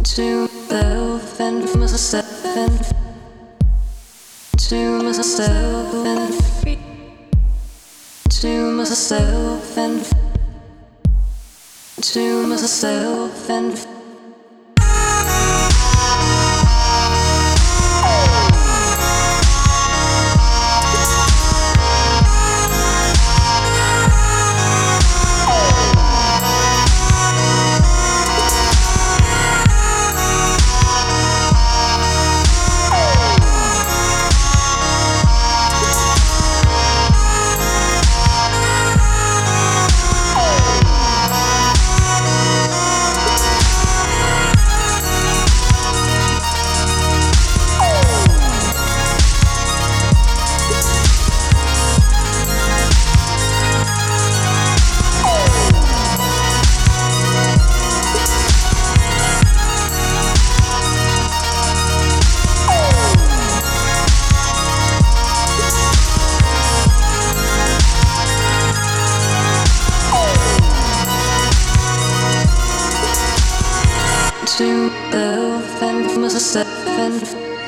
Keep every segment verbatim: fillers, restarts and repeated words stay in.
to myself and myself and to myself and free to myself and to myself and to myself and myself and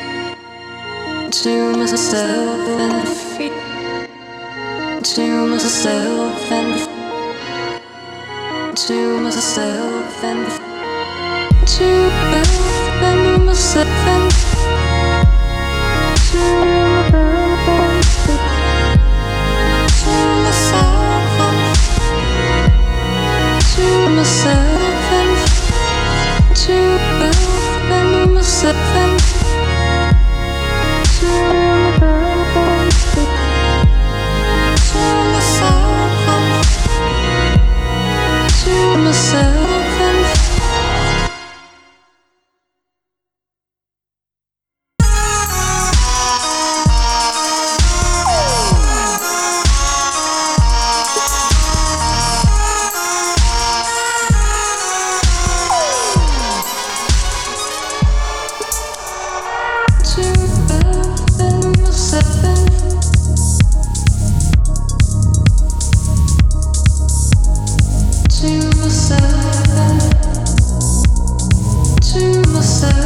to myself and free to myself and to myself and to myself and myself and to myself and to myself and to myself and myself and to myself and to myself and to myself and to myself